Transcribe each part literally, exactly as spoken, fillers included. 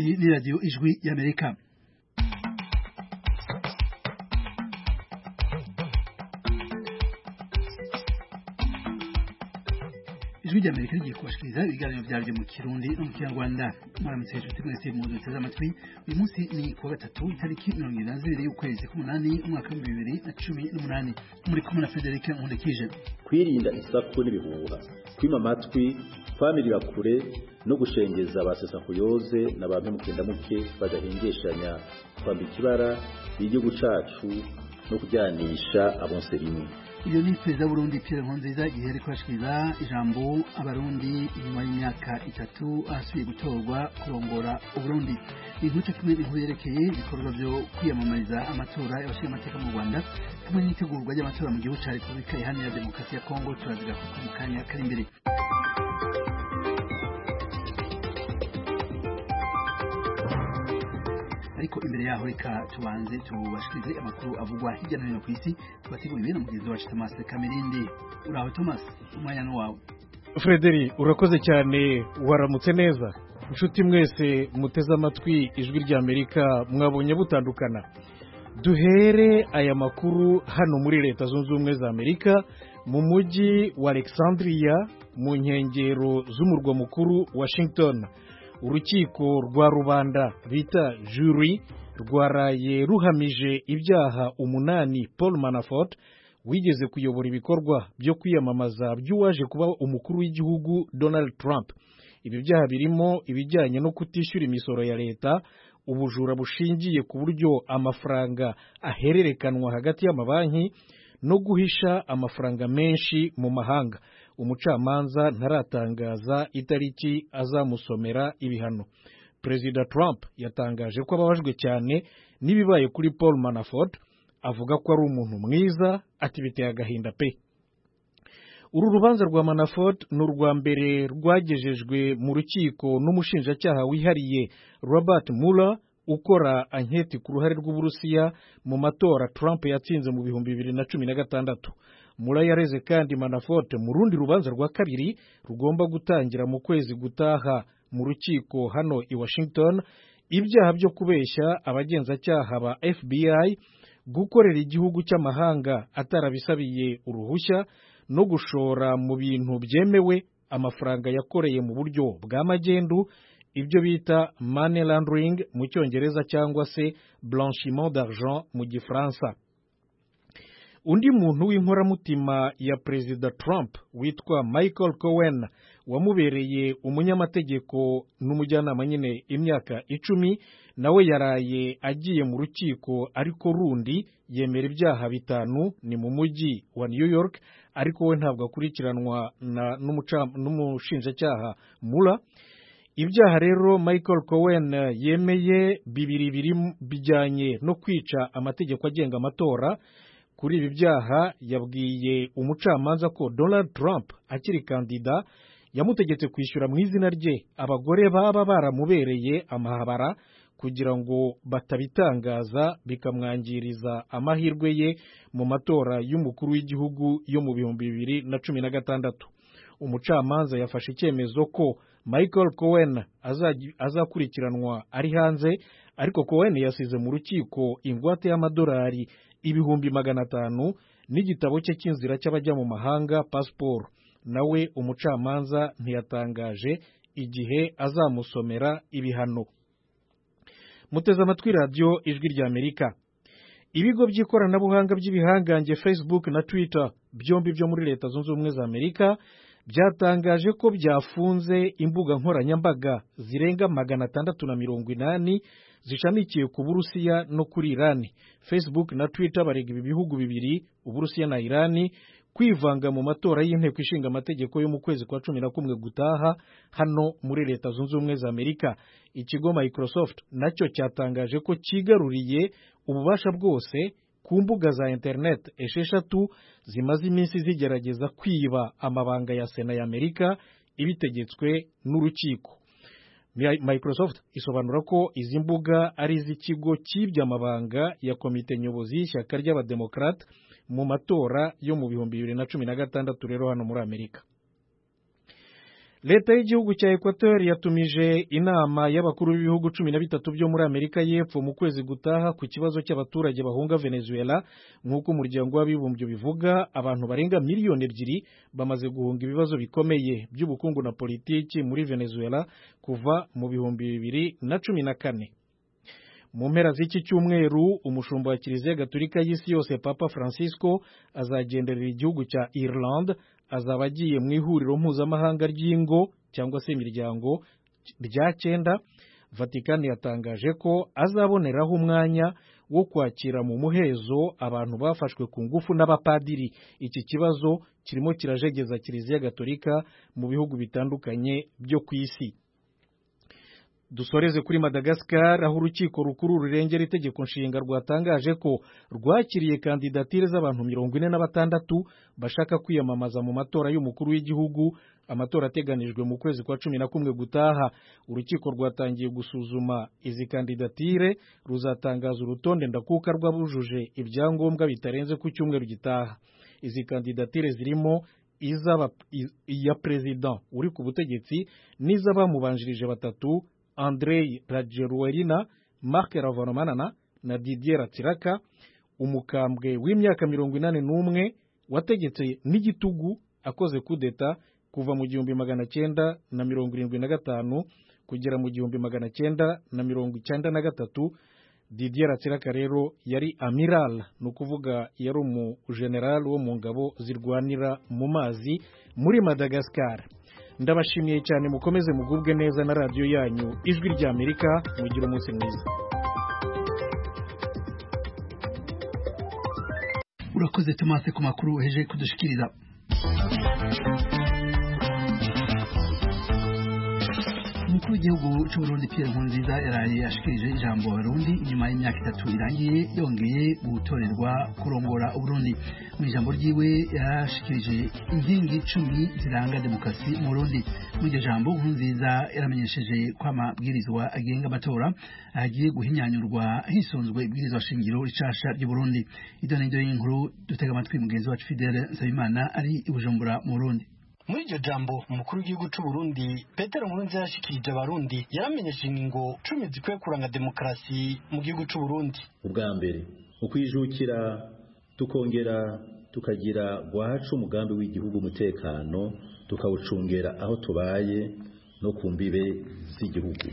Iyi ni radiyo ijwi y'Amerika. Ijwi ry'Amerika rigiye kubashikiriza ibiganiro byaryo mu Kirundi no mu Kinyarwanda. Mwaramutse inshuti mwese mu duteze amatwi. Uyu munsi ni kuwa gatatu itariki mirongo irindwi na zibiri y'ukwezi k'umunani umwaka w'ibihumbi bibiri na cumi n'umunani. Muri kumwe na Frederic Nkundekije. Kwirinda isaku n'ibihuha, kwima amatwi, kwamirira kure no gushengeza abasesakuyoze n'abantu mukindamuke badahengeshanya kwambika ibara igihugu cacu no kujyanisha abonse rimwe. Iyo ni perezida w'Uburundi Pierre Nkurunziza igihe ariko ashikiriza ijambo abarundi inyuma y'imyaka itatu asubiye gutorwa kurongora Uburundi. Inkuru kimwe inkuru yerekeye ibikorwa byo kwiyamamariza amatora y'abashingamateka mu Rwanda kumwe n'itegurwa ry'amatora mu gihugu cya Repubulika Iharanira Demokarasi ya Kongo turaziga ku kanya kari imbere. Ariko imbere yaho reka tubanze tubashikirize amakuru avugwa hirya no hino ku isi twateguriwe na mugenzi wacu Thomas Kamerindi. Uraho Thomas, umwanya ni wawe. Frederi, urakoze cyane, waramutse neza. Inshuti mwese muteze amatwi ijwi ry'Amerika mwabonye butandukana. Duhere aya makuru hano muri Leta Zunze Ubumwe za Amerika mu mujyi wa Alexandria mu nkengero z'umurwa mukuru Washington. Urukiko rwa rubanda bita jury rwaraye ruhamije ibyaha umunani Paul Manafort wigeze kuyobora ibikorwa byo kwiyamamaza by'uwaje kuba umukuru w'igihugu Donald Trump. Ibi byaha birimo ibijyanye no kutishyura imisoro ya leta, ubujura bushingiye ku buryo amafaranga ahererekanwa hagati y'amabanki no guhisha amafaranga menshi mu mahanga. Umucamanza ntaratangaza itariki azamusomera ibihano. Perezida Trump yatangaje ko ababajwe cyane n'ibibaye kuri Paul Manafort, avuga ko ari umuntu mwiza, ati biteye agahinda pe. Uru rubanza rwa Manafort ni urwa mbere rwagejejwe mu rukiko n'umushinjacyaha wihariye Robert Mueller ukora anketi ku ruhare rw'Uburusiya mu matora Trump yatsinze mu bihumbi bibiri na cumi na gatandatu. Mueller yareze kandi Manafort mu rundi rubanza rwa kabiri rugomba gutangira mu kwezi gutaha mu rukiko hano i Washington, ibyaha byo kubeshya abagenzacyaha ba F B I, gukorera igihugu cy'amahanga atarabisabiye uruhushya no gushora mu bintu byemewe amafaranga yakoreye mu buryo bwa magendu, ibyo bita money laundering mu Cyongereza cyangwa se blanchiment d'argent mu Gifaransa. Undi muntu w'inkoramutima ya Perezida Trump witwa Michael Cohen wamubereye umunyamategeko n'umujyanama nyine imyaka icumi, nawe yaraye agiye mu rukiko ariko rundi yemera ibyaha bitanu ni mu mujyi wa New York, ariko we ntabwo akurikiranwa n'umushinjacyaha Mueller. Ibyaha rero Michael Cohen yemeye bibiri biri bijyanye no kwica amategeko agenga amatora. Kuri ibi byaha yabwiye umucamanza ko Donald Trump akiri kandida yamutegetse kwishyura mu izina rye abagore baba baramubereye amahabara kugira ngo batabitangaza bikamwangiriza amahirwe ye mu matora y'umukuru w'igihugu yo mu bihumbi bibiri na cumi na gatandatu. Umucamanza yafashe icyemezo ko Michael Cohen azakurikiranwa ari hanze, ariko Cohen yasize mu rukiko ingwate y'amadolari ibihumbi magana atanu n'igitabo cye cy'inzira cy'abajya mu mahanga passport. Nawe umucamanza ntiyatangaje igihe azamusomera ibihano. Muteze amatwi radiyo ijwi ry'Amerika. Ibigo by'ikoranabuhanga by'ibihangange Facebook na Twitter byombi byo muri Leta Zunze Ubumwe za Amerika byatangaje ko byafunze imbuga nkoranyambaga zirenga magana atandatu na mirongo inani zishamikiye ku Burusiya no kuri Irani. Facebook na Twitter barega ibi bihugu bibiri, Uburusiya na Irani, kwivanga mu matora y'inteko ishinga amategeko yo mu kwezi kwa cumi na kumwe gutaha hano muri Leta Zunze Ubumwe za Amerika. Ikigo Microsoft nacyo cyatangaje ko kigaruriye ububasha bwose ku mbuga za internet esheshatu zimaze iminsi zigerageza kwiba amabanga ya Sena ya Amerika ibitegetswe n'urukiko. Microsoft isobanura ko izi mbuga ari iz'ikigo cyibye amabanga ya komite nyobozi y'ishyaka ry'abademokrate mu matora yo mu bihumbi bibiri na cumi na gatandatu rero hano muri Amerika. leta y'igihugu cya Equateur yatumije inama y'abakuru b'ibihugu cumi na bitatu byo muri Amerika y'Epfo mu kwezi gutaha ku kibazo cy'abaturage bahunga Venezuela. Nk'uko umuryango w'abibumbye bivuga, abantu barenga miliyoni ebyiri bamaze guhunga ibibazo bikomeye by'ubukungu na politiki muri Venezuela kuva mu bihumbi bibiri na cumi na kane. Mu mpera z'iki cyumweru, umushumba wa Kiliziya Gatolika y'isi yose Papa Francisco azagenderera igihugu cya Ireland. Azaba agiye mu ihuriro mpuzamahanga ry'ingo cyangwa se imiryango rya cyenda. Vatikani yatangaje ko azaboneraho umwanya wo kwakira mu muhezo abantu bafashwe ku ngufu n'abapadiri. Iki kibazo kirimo kirajegeza Kiliziya Gatolika mu bihugu bitandukanye byo ku isi. Dusoreze kuri Madagascar, aho urukiko rukuru rurengera itegeko nshinga rwatangaje ko rwakiriye kandidatire z'abantu mirongo ine na batandatu bashaka kwiyamamaza mu matora y'umukuru w'igihugu, amatora ateganijwe mu kwezi kwa cumi na kumwe gutaha. Urukiko rwatangiye gusuzuma izi kandidatire, ruzatangaza urutonde ndakuka rw'abujuje ibyangombwa bitarenze ku cyumweru gitaha. Izi kandidatire zirimo izaba iya president uri ku butegetsi n'iz'abamubanjirije batatu, Andrei Rajoelina, Marc Ravalomanana na Didier Ratsiraka. Umukambwe w'imyaka mirongo inani n'umwe wategetse n'igitugu akoze kudeta kuva mu gihumbi magana cyenda na mirongo irindwi na gatanu kugera mu gihumbi magana cyenda na mirongo icyenda na gatatu. Didier Ratsiraka rero yari amiral, ni ukuvuga yari umujenerali wo mu ngabo zirwanira mu mazi muri Madagascar. Ndabashimiye cyane, mukomeze mugubwe neza na radio yanyu Ijwi ry'Amerika. Mugira umunsi mwiza. Urakoze Thomas ku makuru heje kudushikiriza. Umukuru w'igihugu cy'u Burundi Pierre Nkurunziza yaraye ashikirije ijambo Abarundi inyuma y'imyaka itatu irangiye yongeye gutorerwa kurongora Uburundi. Mu ijambo ryiwe yashikirije inkingi icumi ziranga demokarasi mu Burundi. Mu iryo jambo Nkurunziza yaramenyesheje ko amabwirizwa agenga amatora agiye guhinyanyurwa hisunzwe ibwirizwa shingiro ricasha ry'u Burundi. Idonido y'inkuru dutega amatwi mugenzi wacu Fidele Nsabimana ari i Bujumbura mu Burundi. Muri iryo jambo umukuru w'igihugu cy'u Burundi Petero Nkurunziza yashikirije Abarundi yaramenyesheje ingingo cumi zikwiye kuranga demokarasi mu gihugu cy'u Burundi. Ubwa mbere ukwijukira tukongera tukagira gwacu umugambi w'igihugu umutekano tukawucungera aho tubaye no kumbibe z'igihugu.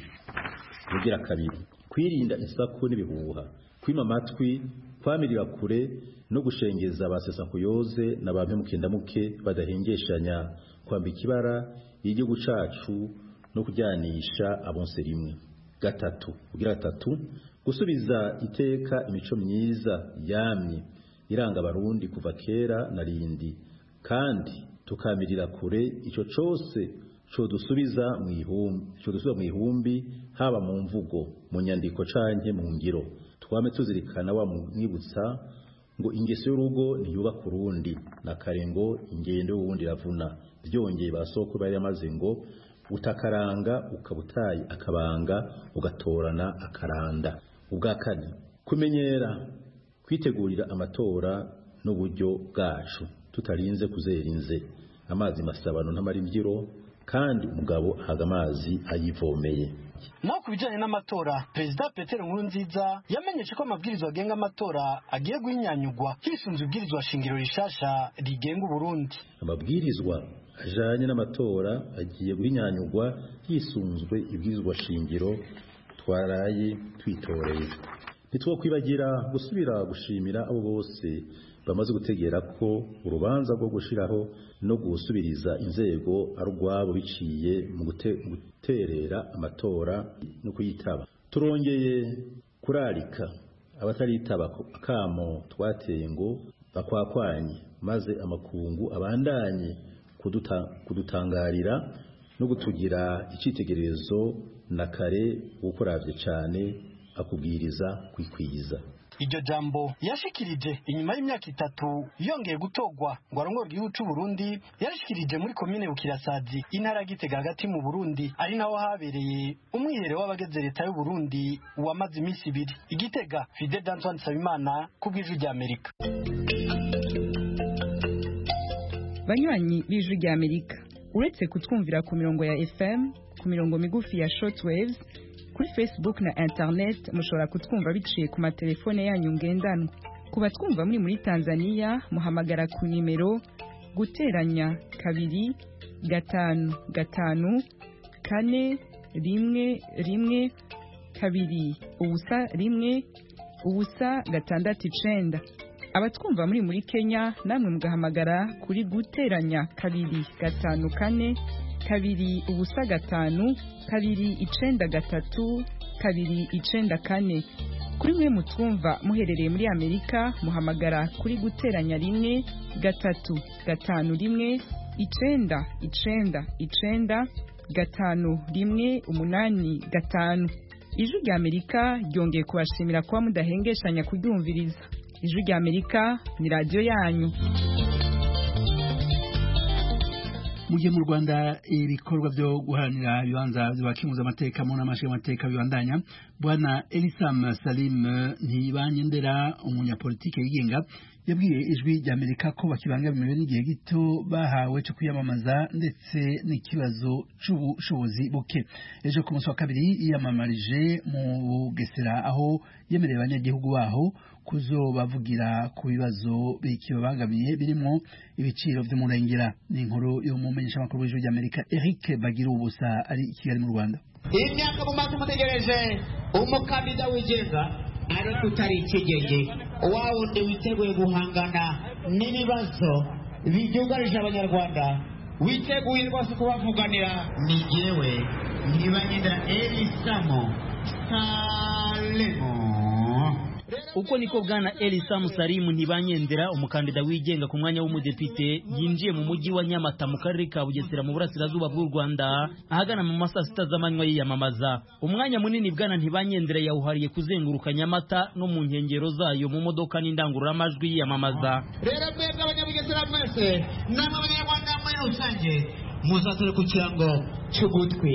Ugira kabiri kwirinda isaku n'ibihuha, kwima amatwi, kwamirira kure no gushengeza abasesankuyoze n'abantu mukindamuke badahengeshanya kwambika ibara igihugu cacu no kujyanisha abonse rimwe. Gatatu ugira gatatu gusubiza iteka imico myiza yamye iranga Abarundi kuva kera na rindi, kandi tukamirira kure ico cose cyo dusubiza mu ihumbi cyo dusubiza mu ihumbi haba mu mvugo, mu nyandiko canke mu ngiro. Twame tuzirikana wa mwibutsa ngo ingeso y'urugo ntiyubaka urundi na karengo ingendo y'uwundi ravuna. Byongeye basoko bari yamaze ngo utakaranga ukabutaye akabanga ugatorana akaranda. Ubwa kane kumenyera kwitegurira amatora n'uburyo bwacu tutarinze kuzerinze amazi masabano ntamara imbyiro, kandi umugabo ahaga amazi ayivomeye. Naho kubijanye n'amatora, Perezida Petero Nkurunziza yamenyeshe ko amabwirizwa agenga amatora agiye guhinyanyugwa hisunzwe ibwirizwa shingiro rishasha rigenga Uburundi. Amabwirizwa ajanye n'amatora agiye guhinyanyugwa hisunzwe ibwirizwa shingiro twaraye twitoreye. Nitwokwibagira gusubira gushimira abo bose bamaze gutegera ko urubanza rwo gushiraho no gusubiriza inzego arugwabo biciye mu guterera amatora no kuyitaba. Turongeye kurarika abataritaba akamo twateye ngo bakwakwanye, maze amakungu abandanye kuduta, kudutangarira no gutugira icitegererezo na kare ukoravye cyane akubwiriza kwikwiza. Iryo jambo yashikirije inyuma y'imyaka itatu yongeye gutogwa ngo arongore igihugu cy'u Burundi. Yashikirije muri komine Bukirasazi intara Gitega hagati mu Burundi, ari naho habereye umwiherero w'abageze leta y'u Burundi wamaze iminsi ibiri. Igitega, Fidel Antoine Nsabimana ku bw'Ijwi ry'Amerika. Banywanyi b'Ijwi ry'Amerika, uretse kutwumvira ku mirongo ya F M, ku mirongo migufi ya shortwaves, kuri Facebook na internet mushobora kutwumva biciye ku matelefone yanyu ngendanwa. Ku batwumva muri muri Tanzania muhamagara ku nimero guteranya kabiri gatanu gatanu kane rimwe rimwe kabiri ubusa rimwe ubusa gatandatu icenda. Abatwumva muri muri Kenya namwe mugahamagara kuri guteranya kabiri gatanu kane kabiri ubusa gatanu kabiri icenda gatatu kabiri icenda kane. Kuri mwe mutwumva muherereye muri Amerika muhamagara kuri guteranya rimwe gatatu gatanu rimwe icenda icenda icenda gatanu rimwe umunani gatanu. Ijwi rya Amerika ryongeye kubashimira kuba mudahengeshanya kuryumviriza. Ijwi rya Amerika ni radio yanyu. Mugiye mu Rwanda ibikorwa byo guharanira ibibanza by'abakimuza amateka mu namashe amateka bibandanya. Bwana Elisam Salim Ntibanyendera umunyapolitike yigenga yabwiye Ijwi rya Amerika ko bakibangamiwe n'igihe gito bahawe cyo kwiyamamaza ndetse n'ikibazo c'ubushobozi buke. Ejo ku munsi wa kabiri yiyamamarije mu Bugesera aho yemereye abanyagihugu baho kuzobavugira ku bibazo bikibabangamiye birimo ibiciro vy'umurengera. Ni inkuru yo mu menyesha makuru w'Ijwi rya Amerika Eric Bagira ubusa ari i Kigali mu Rwanda. Imyaka mumaze mutegereje umukandida wigenga ari tutari ikigenge wawo ndi witeguye guhangana n'ibibazo bibyugarije abanyarwanda witeguye rwose kubavuganira ni jewe Ntibanyendera Elisam Salim. Uko niko bwana Elisam Salim Ntibanyendera umukandida wigenga ku mwanya w'umudepite yinjiye mu mujyi wa Nyamata mu karere ka Bugesera mu burasirazuba bw'u Rwanda ahagana mu masaa sita z'amanywa yiyamamaza. Umwanya munini bwana Ntibanyendera yawuhariye kuzenguruka Nyamata no mu nkengero zayo mu modoka n'indangururamajwi yiyamamaza. Rero mwebwe abanyabugesera mwese n'abanyarwanda muri rusange muzatore ku kirango cy'ugutwi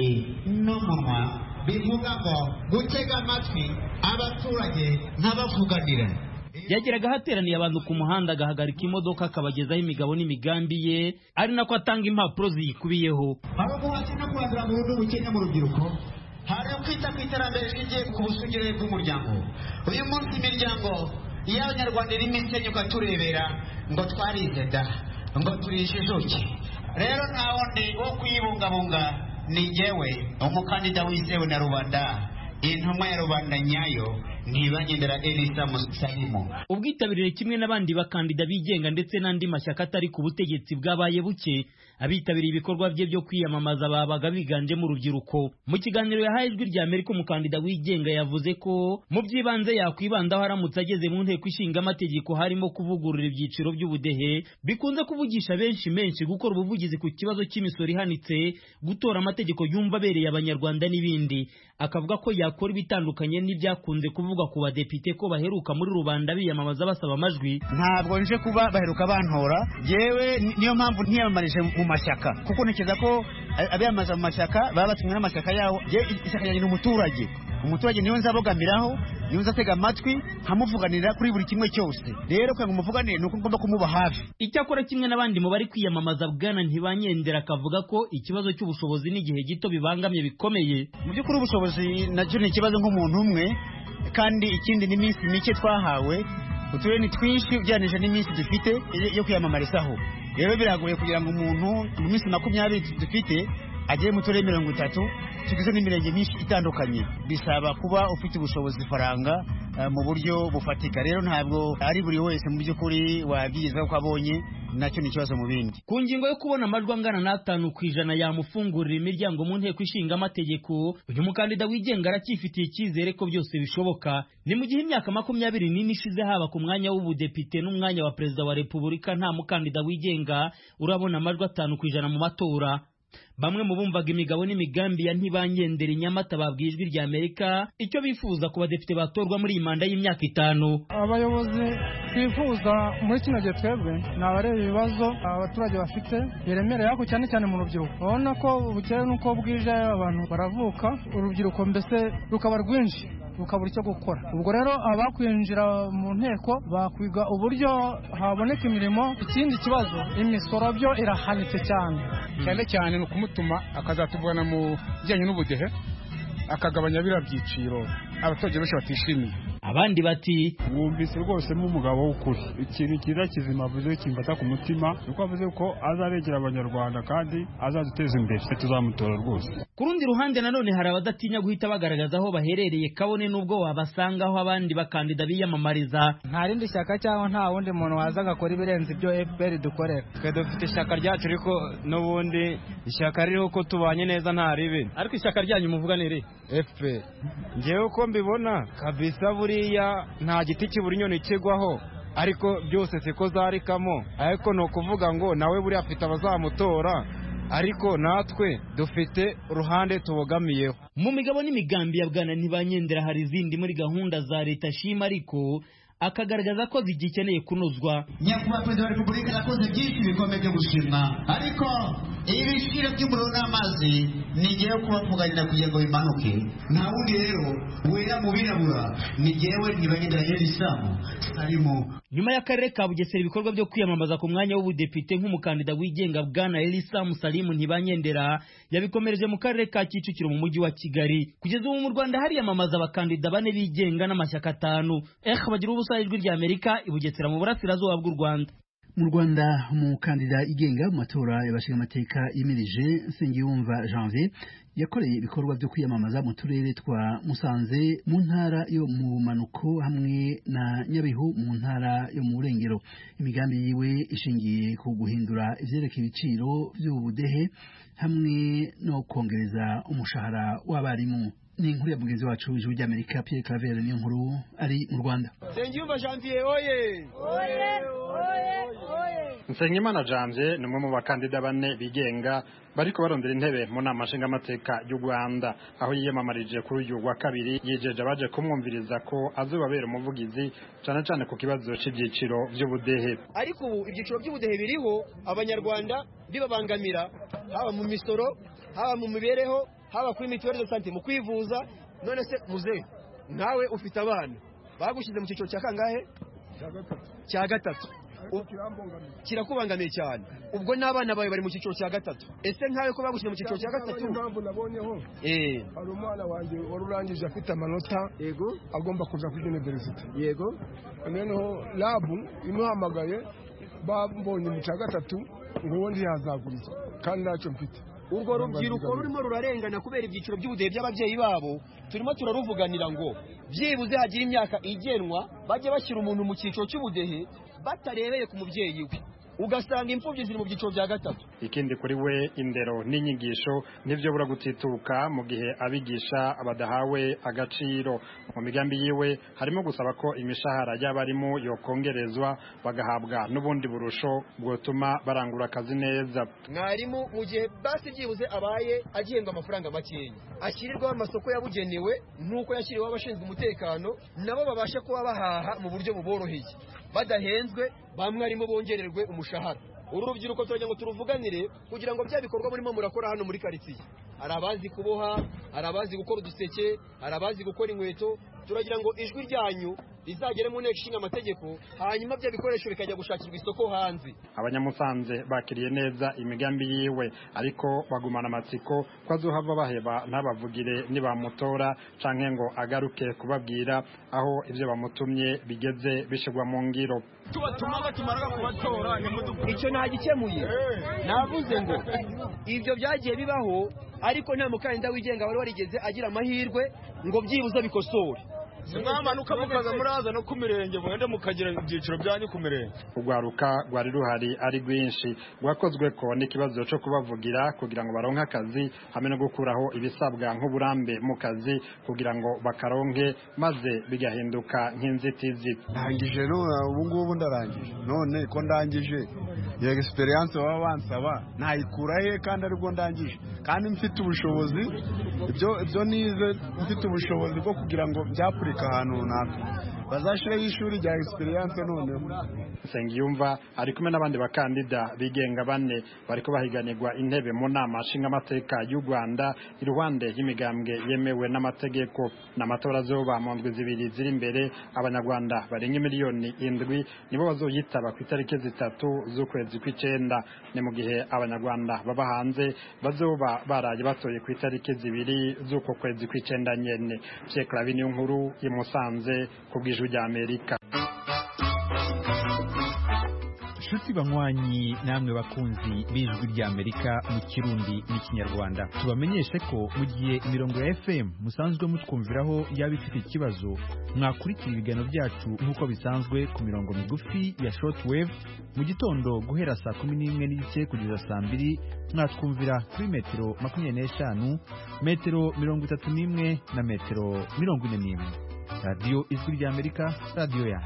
n'umunwa bivuga ngo gutega amatwi abaturage ntabavuganira. Yageraga hateraniye abantu ku muhanda agahagarika imodoka akabagezaho imigabo n'imigambi ye ari nako atanga impapuro ziyikubiyeho. Hari umuhati no kurandura burundu ubukene mu rubyiruko, hari kwita ku iterambere rishingiye ku busugire bw'umuryango. Uyu munsi imiryango y'abanyarwanda irimo isenyuka turebera ngo twarize da ngo turishijuke. Rero nta wundi wo kuyibungabunga ni jewe umukandida wizewe na rubanda, intumwa ya rubanda nyayo Ntibanyendera Elisam Salim. Ubwitabirire kimwe n'abandi bakandida bigenga ndetse n'andi mashyaka atari ku butegetsi bwabaye buke. Abitabiriye ibikorwa bye byo kwiyamamaza babaga biganjemo urubyiruko. Mu kiganiro yahaye Ijwi rya Amerika umukandida wigenga yavuze ko mu by'ibanze yakwibandaho aramutse ageze mu nteko ishinga amategeko harimo kuvugurura ibyiciro by'ubudehe bikunze kuvugisha benshi menshi, gukora ubuvugizi ku kibazo cy'imisoro ihanitse, gutora amategeko yumva abereye abanyarwanda n'ibindi. Akavuga ko yakora ibitandukanye n'ibyakunze kuvuga ku badepite ko baheruka muri rubanda biyamamaza basaba amajwi. Ntabwo nje kuba baheruka bantora, yewe niyo mpamvu ntiyamamarije mu mashyaka kuko ntekereza ko abiyamamaza mu mashyaka baba batumwe n'amashyaka yawo. Je ishyaka yanjye n'umuturage, umuturage niyo nzabogamiraho, niyo nzatega amatwi nkamuvuganira kuri buri kimwe cyose. Rero kwa ngumuvuganire nuko ngomba kumuba hafi. Icyakora kimwe n'abandi mu bari kwiyamamaza bwana Ntibanyendera akavuga ko ikibazo cy'ubushobozi n'igihe gito bibangamye bikomeye. Mu by'ukuri ubushobozi nacyo ni ikibazo nk'umuntu umwe, kandi ikindi ni iminsi mike twahawe, uturere ni twinshi ugereranije n'iminsi dufite yo kwiyamamarizaho. Rero biragoye kugira ngo umuntu mu minsi makumyabiri dufite agere mu turere mirongo itatu tugize n'imirenge myinshi itandukanye. Bisaba kuba ufite ubushobozi faranga uh, mu buryo bufatika. Rero ntabwo ari buri wese mu by'ukuri wabyigezaho ko abonye, nacyo ni ikibazo mu bindi. Ku ngingo yo kubona amajwi angana n'atanu ku ijana yamufungurira imiryango mu nteko ishinga amategeko, uyu mukandida wigenga aracyifitiye icyizere ko byose bishoboka. Ni mu gihe imyaka makumyabiri n'ine ishize haba ku mwanya w'ubudepite n'umwanya wa perezida wa repubulika nta mukandida wigenga urabona amajwi atanu ku ijana mu matora. Bamwe mu bumvaga imigabo n'imigambi ya Ntibanyendera Nyamata babwiye Ijwi rya Amerika icyo bifuza ku badepite batorwa muri iyi manda y'imyaka itanu. Abayobozi twifuza muri kino gihe twebwe ni abareba ibibazo abaturage bafite biremereye, ariko cyane cyane mu rubyiruko. Urabona ko bukeye nuko bwije abantu baravuka, urubyiruko mbese rukaba rwinshi rukabura icyo gukora. Ubwo rero abakwinjira mu nteko bakwiga uburyo haboneka imirimo. Ikindi kibazo imisoro byo irahanitse cyane, cyane cyane ni ukumutuma akazatuvana mu bijyanye n'ubudehe akagabanya biriya byiciro abaturage benshi batishimiye. Abandi bati mwumvise rwose mu mugabo w'ukuri ikintu cyiza kizima avuze kimfata ku mutima nuko avuze ko azabegera abanyarwanda kandi azaduteza imbere tuzamutora rwose. Ku rundi ruhande nanone hari abadatinya guhita bagaragaza aho baherereye kabone n'ubwo wabasangaho abandi bakandida biyamamariza. Nta rindi shyaka cyangwa nta wundi muntu waza agakora ibirenze ibyo F P R dukorera. Twe dufite ishyaka ryacu ariko n'ubundi ishyaka ririho ko tubanye neza nta ribi. Ariko ishyaka ryanyu muvuga ni iri F P R. Ngewe uko mbibona kabisa buriya nta giti kibura inyoni kigwaho ariko byose siko zarikamo, ariko no kuvuga ngo nawe buriya afite abazamutora ariko natwe dufite uruhande tubogamiyeho. Mu migabo n'imigambi ya Bwana Ntibanyendera hari izindi muri gahunda za leta shima ariko akagaragaza ko zigikeneye kunozwa. Nyakubahwa Perezida wa Repubulika yakoze byinshi bikomeye byo gushima, ariko ibiciro by'umuriro n'amazi nigiye kubavuganira kugira ngo bimanuke. Nta wundi rero wera mu birabura ni jyewe Ntibanyendera Elisamu arimo. Nyuma y'akarere ka Bugesera ibikorwa byo kwiyamamaza ku mwanya w'ubudepite nk'umukandida wigenga Bwana Elisamu Salimu Ntibanyendera yabikomereje mu karere ka Kicukiro mu mujyi wa Kigali. Kugeza ubu mu Rwanda hariyamamaza abakandida bane bigenga n'amashyaka atanu. Eh bagira ubusa ijwi rya Amerika ibugesera mu burasirazuba bw'u Rwanda. Mu Rwanda umukandida igenga mu matora y'abashinga amateka yimirije Nsengiyumva Janvier yakoreye ibikorwa byo kwiyamamaza mu turere twa Musanze mu ntara yo mu manuko hamwe na Nyabihu mu ntara yo mu Burengero. Imigambi yiwe ishingiye ku guhindura ivyerekeye ibiciro by'ubudehe hamwe no kongereza umushahara w'abarimu. Ni inkuru ya mugenzi wacu ijwi rya Amerika Pierre Claver niyo nkuru ari mu Rwanda. Nsengiyumva Janvier oye oye oye oye. Nsengimana Janvier ni umwe mu bakandida bane bigenga bariko barondera intebe mu nama nshingamateka y'u Rwanda, aho yiyamamarije kuri uyu wa kabiri yijeje abaje kumwumviriza ko azobabera umuvugizi cyane cyane ku kibazo cy'ibyiciro by'ubudehe. Ariko ubu ibyiciro by'ubudehe biriho abanyarwanda bibabangamira, haba mu misoro, haba mu mibereho, haba kuri mituweli de sante, mu kwivuza. None se muze nawe ufite abana bagushyize mu cyiciro cya kangahe? Cya gatatu. Kirakubangamiye cyane. Ubwo n'abana bawe bari mu cyiciro cya gatatu. Ese nkawe ko bagushyize mu cyiciro cya gatatu? Ntabwo nabonyeho. Eh. Hari umwana wanjye warurangije afite amanota. Yego. Agomba kuza kuri university. Yego. Noneho labu imuhamagaye bambonye mu cya gatatu ngo wundi yazaguriza kandi ntacyo mfite. Urwo rubyiruko rurimo rurarengana kubera ibyiciro by'ubudehe by'ababyeyi babo, turimo turaruvuganira ngo byibuze hagira imyaka igenwa bajye bashyira umuntu mu cyiciro cy'ubudehe batarebeye ku mubyeyi we, ugasanga imfubyi ziri mu byiciro bya gatatu. Ikindi kuri we indero n'inyigisho nivyo bura gutituka mu gihe abigisha abadahawe agaciro. Mu migambi yiwe harimo gusaba ko imishahara y'abarimu yokongerezwa bagahabwa n'ubundi burusho bwotuma barangura akazi neza. Mwarimu mu gihe basi byibuze abaye agihembwa amafaranga makeya, ashyirirwaho amasoko yabugenewe nk'uko yashyiriweho abashinzwe umutekano, nabo babasha kuba bahaha mu buryo buboroheye badahenzwe, bamwe arimo bongererwe umushahara. Uru rubyiruko turagira ngo turuvuganire kugira ngo bya bikorwa murimo murakora hano muri karitsiye. Hari abazi kuboha, hari abazi gukora uduseke, hari abazi gukora inkweto. Turagira ngo ijwi ryanyu rizagere mu nteko ishinga amategeko, hanyuma bya bikoresho bikajya gushakirwa isoko hanze. Abanyamusanze bakiriye neza imigambi yiwe, ariko bagumana amatsiko ko azohava baheba ntabavugire nibamutora canke ngo agaruke kubabwira aho ivyo bamutumye bigeze bishigwa mu ngiro. Tubatuma batumaraga kubatora icyo ntagikemuye. Navuze ngo ivyo byagiye bibaho, ariko nta mukandida wigenga wari warigeze agira amahirwe ngo byibuze bikosore. Mwamanuka mukaza muraza no ku mirenge mwende mukagira ibyiciro byanyu ku mirenge. Urwaruka rwari ruhari ari rwinshi rwakozwe ko n'ikibazo cyo kubavugira kugira ngo baronke akazi hamwe no gukuraho ibisabwa nk'uburambe mu kazi kugira ngo bakaronke maze bigahinduka nk'inzitizi. Ndangije none ubu ngubu ndarangije, none ko ndangije iyo experience baba bansaba nayikura he kandi aribwo ndangije kandi mfite ubushobozi ibyo ibyo nize mfite ubushobozi bwo kugira ngo byapurika ahantu runaka. bazashiraho ishuri rya experience noneho. Nsengiyumva ari kumwe n'abandi bakandida bigenga bane bariko bahiganirwa intebe mu nama nshingamateka y'u Rwanda iruhande y'imigambwe yemewe n'amategeko. N'amatora azoba mu ndwi zibiri ziri imbere, abanyarwanda barenga miliyoni indwi nibo bazoyitaba ku itariki zitatu z'ukwezi kw'icenda. Ni mu gihe abanyarwanda baba hanze bazoba baraye batoye ku itariki zibiri z'uko kwezi kw'icenda nyene. Pierre Claver Niyonkuru i Musanze ku bw'Ijwi rya Amerika. Shuti banywanyi namwe bakunzi b'Ijwi rya Amerika mu Kirundi n'ikinyarwanda, tubamenyeshe ko mu gihe imirongo ya F M musanzwe mutwumviraho yaba ifite ikibazo, mwakurikira ibiganiro byacu nk'uko bisanzwe ku mirongo migufi ya shortwave mu gitondo guhera saa kumi n'imwe n'igice kugeza saa mbiri, mwatwumvira kuri metero makumyabiri n'eshanu, metero mirongo itatu n'imwe na metero mirongo ine n'imwe. Radio Ijwi rya Amerika, radio ya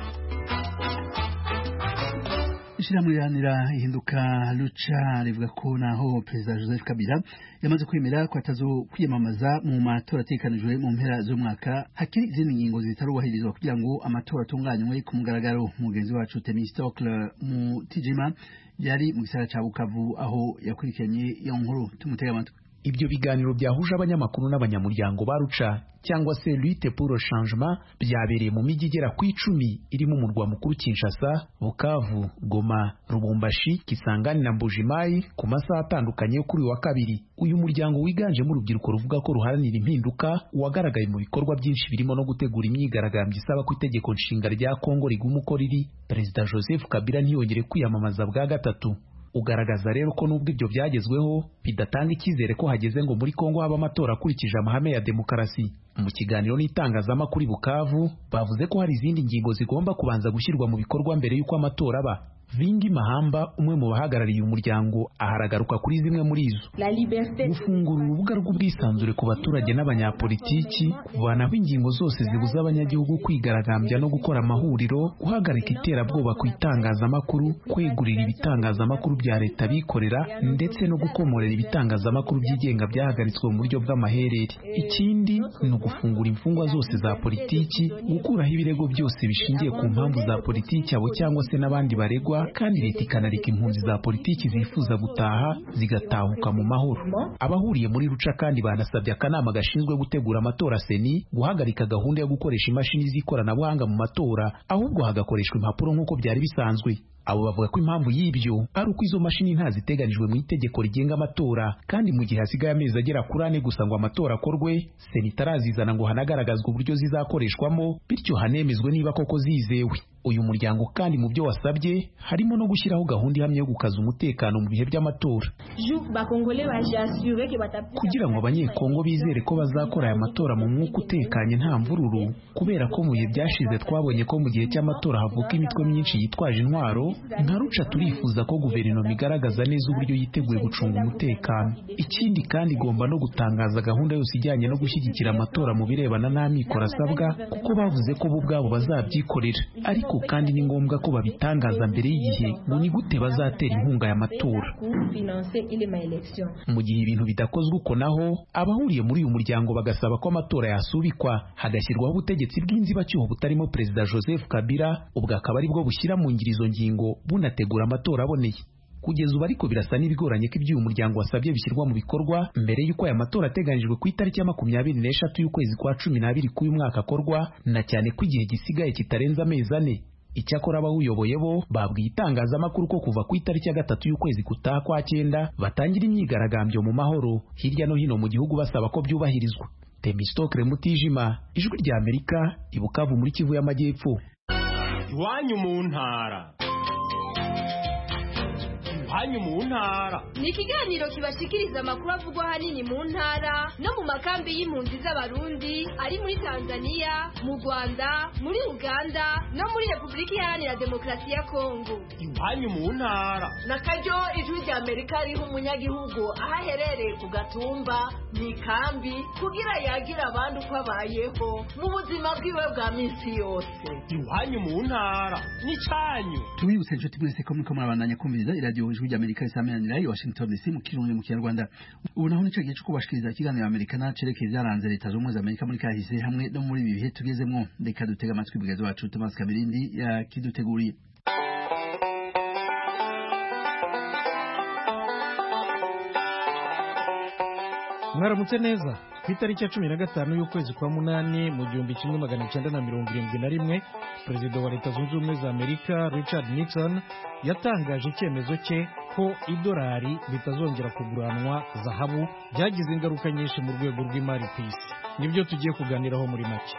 Ishirahamwe riharanira ihinduka Lucha rivuga ko naho Perezida Joseph Kabila yamaze kwemera ko atazo kwiyamamaza mu matora ategekanijwe mu mpera z'umwaka, hakiri izindi ngingo zitarubahirizwa kugira ngo amatora atunganywe ku mugaragaro. Mugenzi wacu Themistocle Mutijima yari mu gisagara ca Bukavu aho yakurikiranye iyo nkuru, tumutega amatwi. Ibyo biganiro byahuje abanyamakuru n'abanyamuryango ba Lucha cyangwa se Lutte pour le Changement byabereye mu mijyi igera ku icumi irimo umurwa mukuru Kinshasa, Bukavu, Goma, Lubumbashi, Kisangani na Mbujimayi ku masaha atandukanye yo kuri wa kabiri. Uyu muryango wiganjemo urubyiruko ruvuga ko ruharanira impinduka wagaragaye mu bikorwa byinshi birimo no gutegura imyigaragambyo isaba ko itegeko nshinga rya Kongo riguma uko riri, Perezida Joseph Kabila ntiyongere kwiyamamaza bwa gatatu. Ugaragaza rero ko nubwo ibyo byagezweho bidatanga icyizere ko hageze ngo muri Kongo haba amatora akurikije amahame ya demokarasi. Mu kiganiro n'itangazamakuru i Bukavu bavuze ko hari izindi ngingo zigomba kubanza gushyirwa mu bikorwa mbere y'uko amatora aba. Vingi Mahamba, umwe mu bahagarariye umuryango, aharagaruka kuri zimwe muri izo: gufungura urubuga rw'ubwisanzure ku baturage n'abanyapolitiki, kuvanaho ingingo zose zibuza abanyagihugu kwigaragambya no gukora amahuriro, guhagarika iterabwoba ku itangazamakuru, kwegurira ibitangazamakuru bya leta bikorera, ndetse no gukomorera ibitangazamakuru byigenga byahagaritswe mu buryo bw'amaherere. Ikindi ni ugufungura imfungwa zose za politiki, gukuraho ibirego byose bishingiye ku mpamvu za politiki abo cyangwa se n'abandi baregwa, kandi leta ikanareka impunzi za politiki zifuza gutaha zigatahuka mu mahoro. Abahuriye muri Lucha kandi banasabye akanama gashinzwe gutegura amatora seni guhagarika gahunda yo gukoresha imashini z'ikoranabuhanga mu matora, ahubwo hagakoreshwa impapuro nk'uko byari bisanzwe. Abo bavuga ko impamvu y'ibyo ari uko izo mashini ntaziteganijwe mu itegeko rigenga amatora, kandi mu gihe hasigaye amezi agera kuri ane gusa ngo amatora akorwe, seni itarazizana ngo hanagaragazwe uburyo zizakoreshwamo, bityo hanemezwe niba koko zizewe. Uyu muryango kandi mu byo wasabye harimo no gushyiraho gahunda ihamye yo gukaza umutekano mu bihe by'amatora, kugira ngo abanyekongo bizere ko bazakora aya matora mu mwuka utekanye nta mvururu, kubera ko mu bihe byashize twabonye ko mu gihe cy'amatora havuka imitwe myinshi yitwaje intwaro. Nka Lucha turifuza ko guverinoma igaragaza neza uburyo yiteguye gucunga umutekano. Ikindi kandi igomba no gutangaza gahunda yose ijyanye no gushyigikira amatora mu birebana n'amikoro asabwa, kuko bavuze ko bo ubwabo bazabyikorera, ariko kandi ni ngombwa ko babitangaza mbere y'igihe ngo ni gute bazatera inkunga y'amatora. Mu gihe ibintu bidakozwe uko naho, abahuriye muri uyu muryango bagasaba ko amatora yasubikwa, hagashyirwaho ubutegetsi bw'inzibacyuho butarimo Perezida Joseph Kabila, ubwo akaba ari bwo bushyira mu ngiro izo ngingo bunategura amatora aboneye. Kugeza ubu ariko birasa n'ibigoranye ko ibyo uyu muryango wasabye bishyirwa mu bikorwa mbere y'uko aya matora ateganijwe ku itariki ya makumyabiri n'eshatu y'ukwezi kwa cumi n'abiri k'uyu mwaka akorwa, na cyane ko igihe gisigaye kitarenze amezi ane. Icyakora abawuyoboye bo babwiye itangazamakuru ko kuva ku itariki ya gatatu y'ukwezi gutaha kwa cyenda batangira imyigaragambyo mu mahoro hirya no hino mu gihugu basaba ko byubahirizwa. Themistocle Mutijima, Ijwi rya Amerika, i Bukavu muri Kivu y'Amajyepfo. Iwanyu mu ntara. Iwanyu mu ntara ni ikiganiro kibashikiriza amakuru avugwa ahanini mu ntara no mu makambi y'impunzi z'abarundi ari muri Tanzania, mu Rwanda, muri Uganda no muri Repubulika Iharanira Demokarasi ya Kongo. Iwanyu mu ntara na karyo Ijwi rya Amerika riha umunyagihugu aho aherereye ku gatumba mu ikambi kugira yagira abandi uko abayeho mu buzima bwiwe bwa minsi yose. Iwanyu mu ntara ni cyanyu. Tubibutse inshuti mwese ko muriko murabandanya kumviriza iradiyo Ijwi rya ry'Amerika isameranira i Washington D C mu kirundi mu kinyarwanda. Ubu naho nico gihe cyo kubashikiriza ikiganiro Amerikana cerekeye byaranze leta z'ubumwe za Amerika muri kahise hamwe no muri ibi bihe tugezemwo. Reka dutega amatwi bwiza wacu Thomas Kabirindi yakiduteguriye. Mwaramutse neza. Ku itariki ya cumi na gatanu y'ukwezi kwa munani mu gihumbi kimwe magana cyenda na mirongo irindwi na rimwe perezida wa leta zunze ubumwe za Amerika Richard Nixon yatangaje icyemezo cye ko idolari bitazongera kuguranwa zahabu byagize ingaruka nyinshi mu rwego rw'imari ku isi. Nibyo tugiye kuganiraho muri make.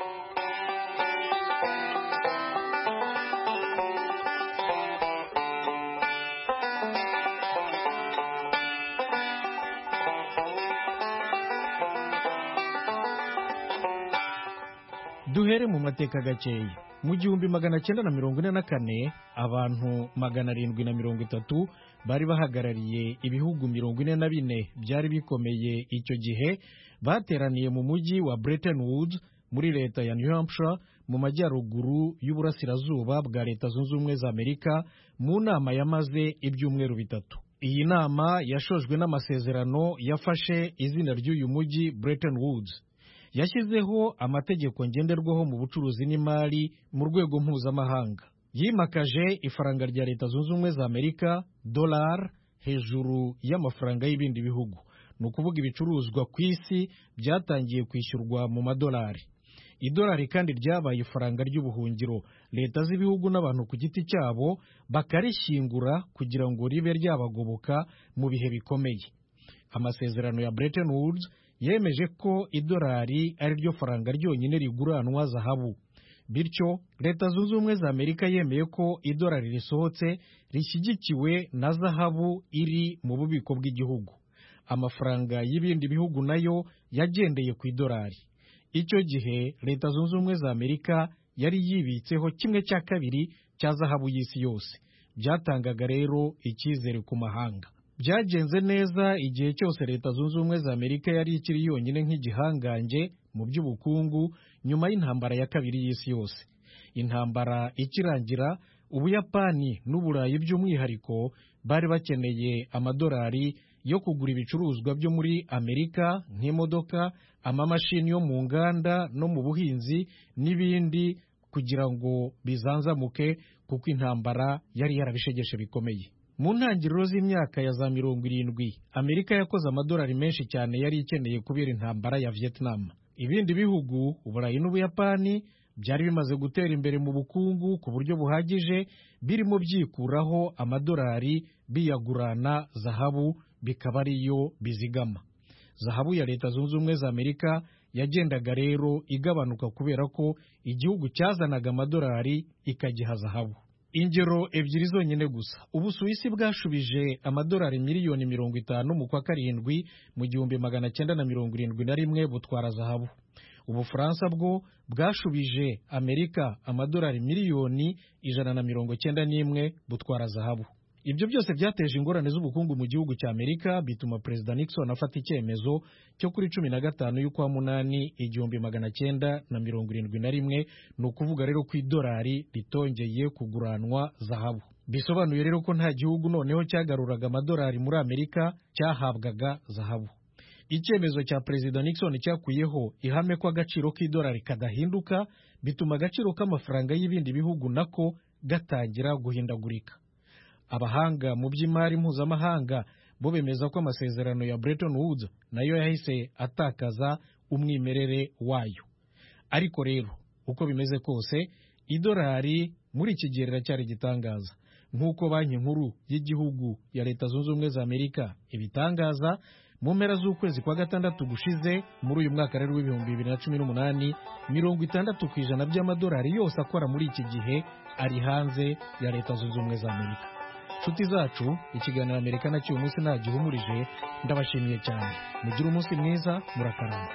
Duhere mu mateka gakeya. Mu gihumbi magana cyenda na mirongo ine na kane abantu magana arindwi na mirongo itatu bari bahagarariye ibihugu mirongo ine na bine byari bikomeye icyo gihe bateraniye mu mujyi wa Bretton Woods muri leta ya New Hampshire mu majyaruguru y'uburasirazuba bwa leta zunze ubumwe za Amerika mu nama yamaze ibyumweru bitatu. Iyi nama yashojwe n'amasezerano yafashe izina ry'uyu mujyi Bretton Woods. Yashyizeho amategeko ngenderwaho mu bucuruzi n'imari mu rwego mpuzamahanga. Yimakaje ifaranga rya leta zunze ubumwe za Amerika dollar hejuru y'amafaranga y'ibindi bihugu. Ni ukuvuga ibicuruzwa ku isi byatangiye kwishyurwa mu madolari. Idolari kandi ryabaye ifaranga ry'ubuhungiro. Leta z'ibihugu n'abantu ku giti cyabo bakarishyingura kugira ngo ribe ryabagoboka mu bihe bikomeye. Amasezerano ya Bretton Woods yemeje ko idolari ari ryo faranga ryonyine riguranwa zahabu. Bityo leta zunze ubumwe za Amerika yemeye ko idolari risohotse rishyigikiwe na zahabu iri mu bubiko bw'igihugu. Amafaranga y'ibindi bihugu nayo yagendeye ku idolari. Icyo gihe leta zunze ubumwe za Amerika yari yibitseho kimwe cya kabiri cya zahabu y'isi yose. Byatangaga rero icyizere ku mahanga. Byagenze neza igihe cyose leta zunze ubumwe za Amerika yari ikiri yonyine nk'igihangange mu by'ubukungu nyuma y'intambara ya kabiri y'isi yose. Intambara ikirangira, Ubuyapani n'Uburayi by'umwihariko bari bakeneye amadolari yo kugura ibicuruzwa byo muri Amerika nk'imodoka, amamashini yo mu nganda no mu buhinzi n'ibindi kugira ngo bizanzamuke kuko intambara yari yarabishegeshe bikomeye. Mu ntangiriro z'imyaka ya za mirongo irindwi, Amerika yakoze amadolari menshi cyane yari ikeneye kubera intambara ya Vietnam. Ibindi bihugu, Uburayi n'Ubuyapani, byari bimaze gutera imbere mu bukungu ku buryo buhagije, birimo byikuraho amadolari biyagurana zahabu, bikaba ariyo bizigama. Zahabu ya leta zunze ubumwe za Amerika yagendaga rero igabanuka kubera ko igihugu cyazanaga amadolari ikagiha zahabu. Ingero ebyiri zonyine gusa. Ubusuwisi bwashubije amadolari miliyoni mirongo itanu mu kwa karindwi mu gihumbi magana cyenda na mirongo irindwi na rimwe butwara zahabu. Ubufaransa bwo bwashubije Amerika amadolari miliyoni ijana na mirongo cyenda n'imwe butwara zahabu. Ibyo byose byateje ingorane z'ubukungu mu gihugu cya Amerika, bituma Perezida Nixon afata icyemezo cyo kuri cumi na gatanu y'ukwa munani igihumbi magana cyenda na mirongo irindwi na rimwe, ni ukuvuga rero ko idolari ritongeye kuguranwa zahabu. Bisobanuye rero ko nta gihugu noneho cyagaruraga amadolari muri Amerika cyahabwaga zahabu. Icyemezo cya Perezida Nixon cyakuyeho ihame ko agaciro k'idolari kadahinduka, bituma agaciro k'amafaranga y'ibindi bihugu nako gatangira guhindagurika. Abahanga mu by'imari mpuzamahanga bo bemeza ko amasezerano ya Bretton Woods nayo yahise atakaza umwimerere wayo. Ariko rero uko bimeze kose, idolari muri iki gihe riracyari igitangaza. Nk'uko banki nkuru y'igihugu ya leta zunze ubumwe za Amerika ibitangaza, mu mpera z'ukwezi kwa gatandatu gushize muri uyu mwaka rero w'ibihumbi bibiri na cumi n'umunani, mirongo itandatu ku ijana by'amadolari yose akora muri iki gihe ari hanze ya leta zunze ubumwe za Amerika. Nshuti zacu, ikiganiro Amerika na cy'uyu munsi ntagihumurije, ndabashimiye cyane. Mugire umunsi mwiza, murakaramba.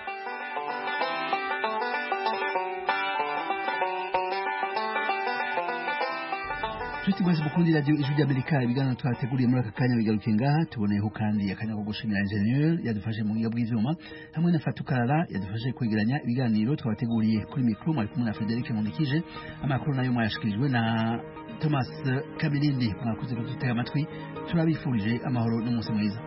Tuti mwese mukundi radio Ijwi ry'Amerika, ibiganiro twateguriye muri aka kanya bigarukiye ngaha. Tuboneyeho kandi akanya ko gushimira ingenieur yadufashe mu buhinga bw'ivyuma, hamwe na Fatukarara yadufashe kwegeranya ibiganiro twabateguriye. Kuri mikro mwari kumwe na Frederic Mundikije. Amakuru nayo mwayashikirijwe na Thomas Kamilindi mwakoze kudutega amatwi turabifurije amahoro n'umunsi mwiza.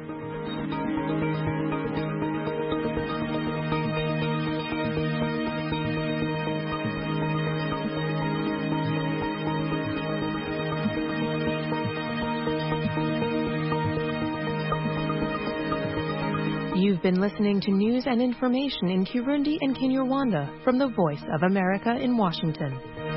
You've been listening to news and information in Kirundi and Kinyarwanda from the Voice of America in Washington.